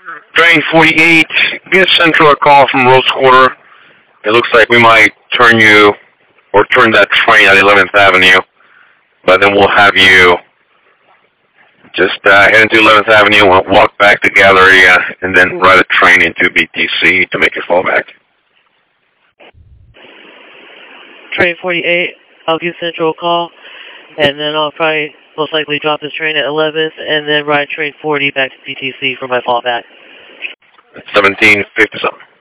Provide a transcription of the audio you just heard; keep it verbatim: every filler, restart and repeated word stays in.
Train forty-eight, give Central a call from Rose Quarter. It looks like we might turn you, or turn that train at eleventh Avenue, but then we'll have you just uh, head into eleventh Avenue, walk back to Galleria, and then ride a train into B T C to make your fallback. Train forty-eight, I'll give Central a call, and then I'll probably most likely drop this train at eleventh, and then ride train forty back to B T C for my fallback. seventeen fifty something.